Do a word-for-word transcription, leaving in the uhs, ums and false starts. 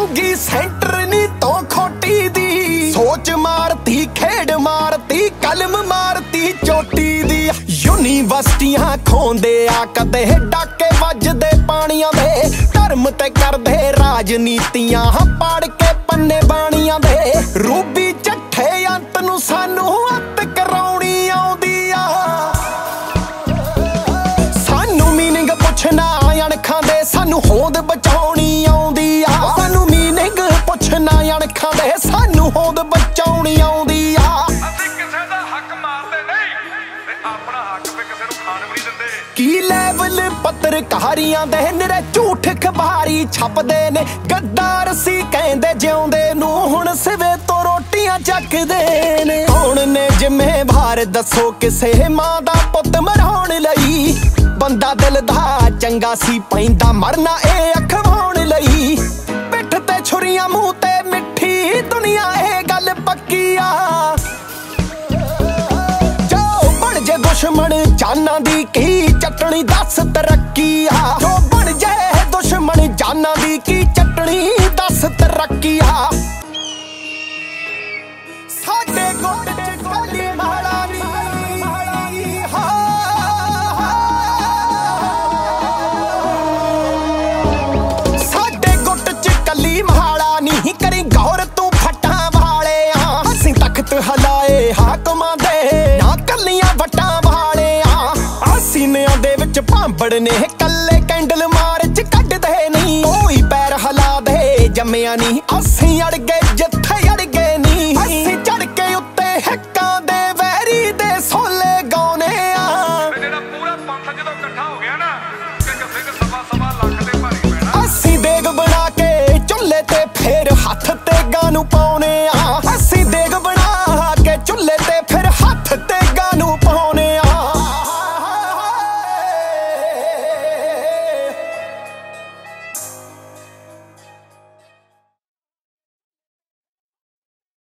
ਜੂਗੀ ਸੈਂਟਰ ਨੀ ਤੋਂ ਖੋਟੀ ਦੀ ਸੋਚ ਮਾਰਤੀ ਖੇਡ ਮਾਰਤੀ ਕਲਮ ਮਾਰਤੀ ਚੋਟੀ ਦੀ ਯੂਨੀਵਰਸਿਟੀਆਂ ਖੋਂਦੇ ਆ ਕਦੇ ਡਾਕੇ ਵੱਜਦੇ ਪਾਣੀਆਂ ਦੇ ਧਰਮ ਤੇ ਕਰਦੇ ਰਾਜਨੀਤੀਆਂ ਪੜ ਕੇ ਪੰਨੇ ਬਾਣੀਆਂ ਦੇ ਰੂਬੀ ਚੱਠੇ ਅੰਤ ਨੂੰ ਸਾਨੂੰ ਅੱਤ ਕਰਾਉਣੀ ਆਉਂਦੀ ਆ ਸਾਨੂੰ ਮੀਨਿੰਗ ਪੁੱਛਣਾ ਅਣਖਾਂ ਦੇ ਸਾਨੂੰ ਹੋਂਦ ਬਚਾਉਣੀ ਆਉਂਦੀ ਆ ਸਾਨੂੰ ਮੀਨਿੰਗ ਪੁੱਛਣਾ ਅਣਖਾਂ ਦੇ ਸਾਨੂੰ ਹੋਂਦ ਬਚਾਉਣੀ ਆਉਂਦੀ ਆ ਅਸੀਂ ਕਿਸੇ ਦਾ ਹੱਕ ਮਾਰਦੇ ਨਹੀਂ ਤੇ ਆਪਣਾ ਹੱਕ ਵੀ ਕਿਸੇ ਨੂੰ ਖਾਣ ਵੀ ਨਹੀਂ ਦਿੰਦੇ ਕੀ ਲੈਵਲ ਪੱਤਰਕਾਰੀਆਂ ਦੇ ਨਿਰੇ ਝੂਠ ਖਬਾਰੀ ਛਪਦੇ ਨੇ ਗੱਦਾਰ ਸੀ ਕਹਿੰਦੇ ਜਿਉਂਦੇ ਨੂੰ ਹੁਣ ਸਿਵੇ ਤੋਂ ਰੋਟੀਆਂ ਚੱਕਦੇ ਨੇ ਕੌਣ ਨੇ ਜ਼ਿੰਮੇਵਾਰ ਦੱਸੋ ਕਿਸੇ ਮਾਂ ਦਾ ਪੁੱਤ ਮਰਾਉਣ ਲਈ ਬੰਦਾ ਦਿਲ ਦਾ ਚੰਗਾ ਸੀ ਪੈਂਦਾ ਮਰਨਾ ਇਹ ਅਖਵਾਉਣ ਲਈ ਪਿੱਠ ਤੇ ਛੁਰੀਆਂ ਮੂੰਹ ਤੇ ਮਿੱਠੀ ਦੁਨੀਆ ਇਹ ਗੱਲ ਪੱਕੀ ਆ ਜੋ ਬਣ ਜੇ ਦੁਸ਼ਮਣ ਜਾਨਾਂ ਦੀ ਕੀ ਚਟਣੀ ਦੱਸ ਤਰੱਕੀ ਆ ਜੋ ਬਣ ਜੇ ਦੁਸ਼ਮਣ ਜਾਨਾਂ ਦੀ ਕੀ ਚਟਣੀ ਦੱਸ ਤਰੱਕੀ ਆ ਸਾਡੇ ਗੋਡ ਚ ਖਾਲੀ ਮਾਲਾ ਨੀ ਸਾਡੇ ਗੁੱਟ ਚ ਕੱਲੀ ਮਹਾਲਾ ਨਹੀਂ ਕਰੀ ਗੌਰ ਤੂੰ ਫੱਟਾਂ ਵਾਲਿਆ ਅਸੀਂ ਤਖਤ ਹਲਾਏ ਹਾਕਮਾਂ ਦੇ ਨਾ ਕੱਲੀਆਂ ਵੱਟਾਂ ਵਾਲਿਆ ਸੀਨਿਆਂ ਦੇ ਵਿੱਚ ਭਾਂਬੜ ਨੇ ਕੱਲੇ ਕੈਂਡਲ ਮਾਰਚ ਕੱਢਦੇ ਨਹੀਂ ਕੋਈ ਪੈਰ ਹਲਾ ਦੇ ਜੰਮਿਆ ਨਹੀਂ ਅਸੀਂ ਅੜ ਗਏ ਜਿੱਥੇ ਅੜ ਗਏ ਨਹੀਂ ਅਸੀਂ ਚੜ ਕੇ ਉੱਤੇ ਹੱਕਾਂ ਦੇ ਵੈਰੀ ਦੇ ਸੋਲੇ ਗਾਉਨੇ ਆ ਜਿਹੜਾ ਪੂਰਾ ਪੰਥ ਜਦੋਂ ਇਕੱਠਾ ਹੋ ਗਿਆ ਨਾ ਕਿ ਕਿਸੇ ਦੇ ਸਵਾ ਸਵਾ ਲੱਖ ਦੇ ਭਾਰੀ ਪੈਣਾ ਅਸੀਂ ਦੇਗ ਬਣਾ ਕੇ ਚੁੱਲ੍ਹੇ ਤੇ ਫੇਰ ਹੱਥ